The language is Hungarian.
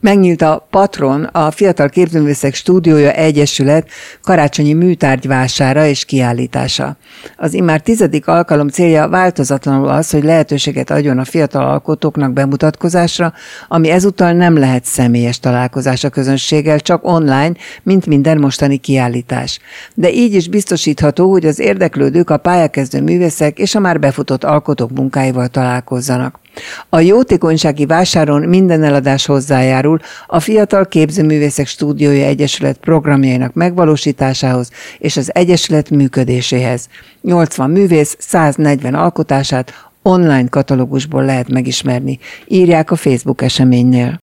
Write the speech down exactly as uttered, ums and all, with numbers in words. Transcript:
Megnyílt a Patron, a Fiatal Képzőművészek Stúdiója Egyesület karácsonyi műtárgyvására és kiállítása. Az immár tizedik alkalom célja változatlanul az, hogy lehetőséget adjon a fiatal alkotóknak bemutatkozásra, ami ezúttal nem lehet személyes találkozás a közönséggel, csak online, mint minden mostani kiállítás. De így is biztosítható, hogy az érdeklődők, a pályakezdő művészek és a már befutott alkotók munkáival találkozzanak. A jótékonysági vásáron minden eladás hozzájárul a Fiatal Képzőművészek Stúdiója Egyesület programjainak megvalósításához és az egyesület működéséhez. nyolcvan művész, száznegyven alkotását online katalógusból lehet megismerni, írják a Facebook eseménynél.